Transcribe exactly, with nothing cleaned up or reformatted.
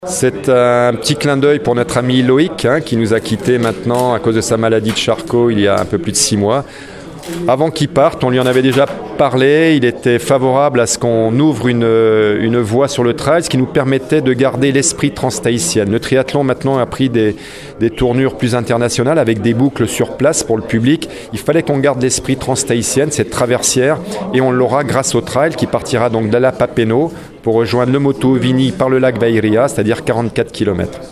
C'est un petit clin d'œil pour notre ami Loïc, hein, qui nous a quittés maintenant à cause de sa maladie de Charcot il y a un peu plus de six mois. Avant qu'il parte, on lui en avait déjà parlé, il était favorable à ce qu'on ouvre une, une voie sur le trail, ce qui nous permettait de garder l'esprit transtahitienne. Le triathlon maintenant a pris des, des tournures plus internationales avec des boucles sur place pour le public. Il fallait qu'on garde l'esprit transtahitienne, cette traversière, et on l'aura grâce au trail qui partira donc d'Alapapeno pour rejoindre le Moto Vini par le lac Vairia, c'est-à-dire quarante-quatre kilomètres.